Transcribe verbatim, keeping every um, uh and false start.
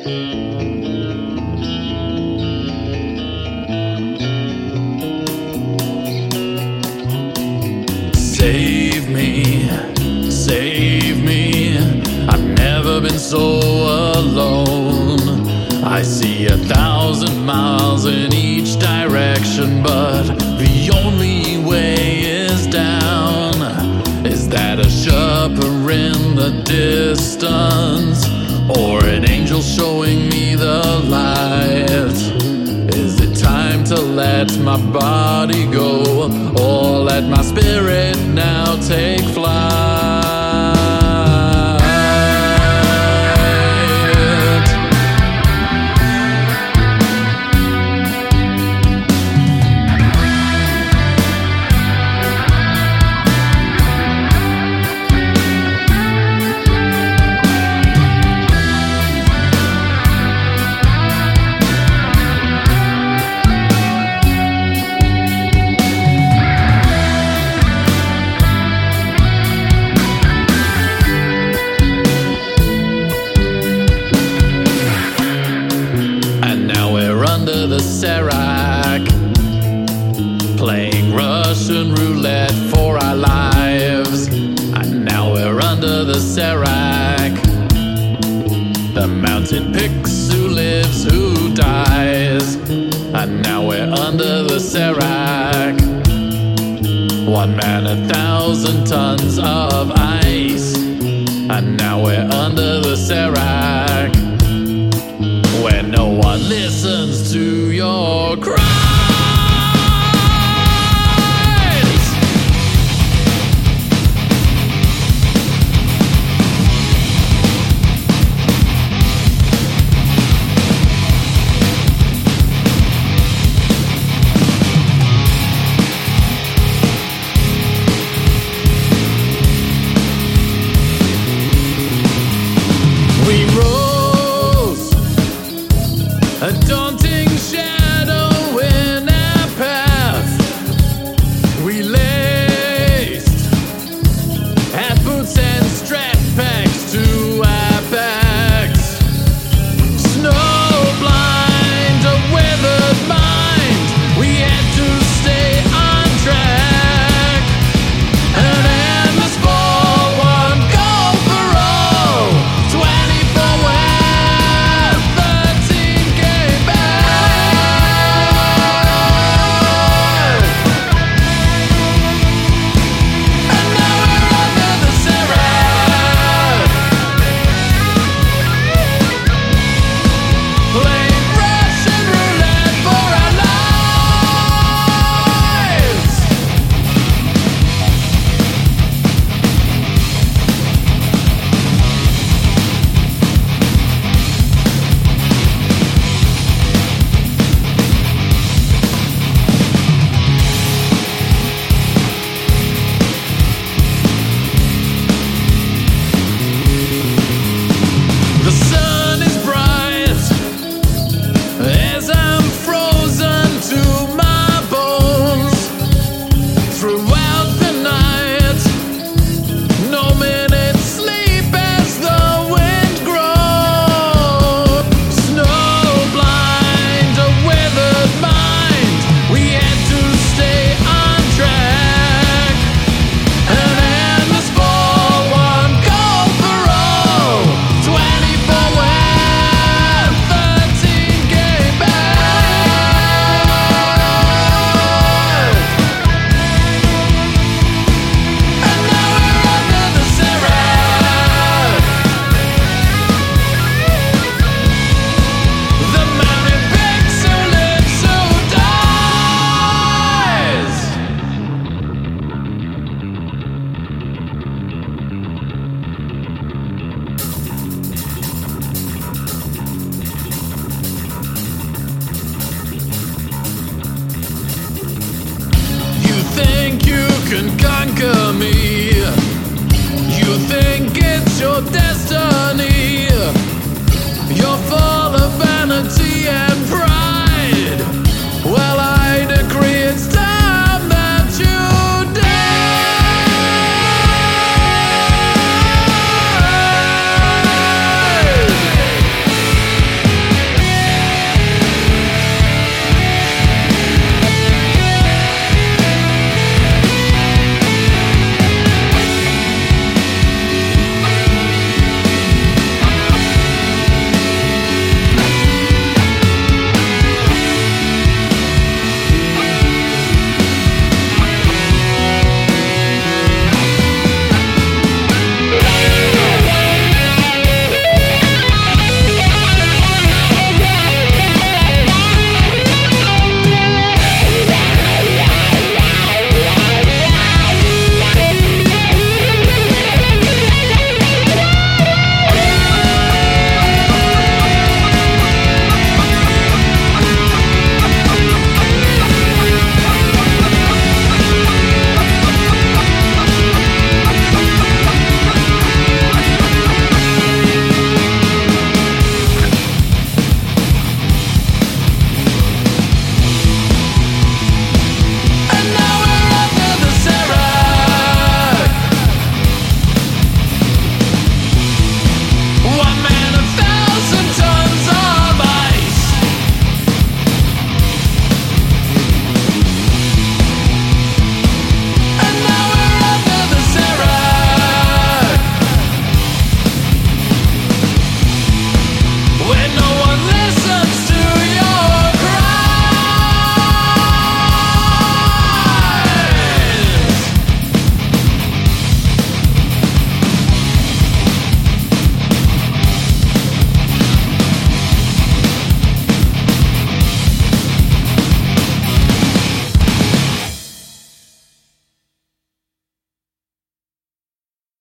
Save me, save me. I've never been so alone. I see a thousand miles in each direction, but the only way is down. Is that a shepherd in the distance, or an angel showing me the light? Is it time to let my body go, or let my spirit now take flight? Under the Serac, playing Russian roulette for our lives. And now we're under the Serac. The mountain picks who lives, who dies. And now we're under the Serac. One man, a thousand tons of ice. And now we're under the Serac, where no one listens to your cries. We rose a daunting shadow in our path. We laced our boots and strap packs to our backs. Snow blind, a withered mind, we had to stay on track. An endless ball, one goal for all, twenty-four where thirteen came back. And now we're under the Serac, playing Russian roulette for our lives. The sun is bright as I'm frozen to my bones. Throughout the night, no minute sleep as the wind grows. Snow blind, a withered mind, we had to stay on track. An endless ball, one goal for all, twenty-four where thirteen came back. And now we're under the Serac. The mountain picks who lives, who dies. You think you can conquer me. You think it's your destiny. You're full of vanity and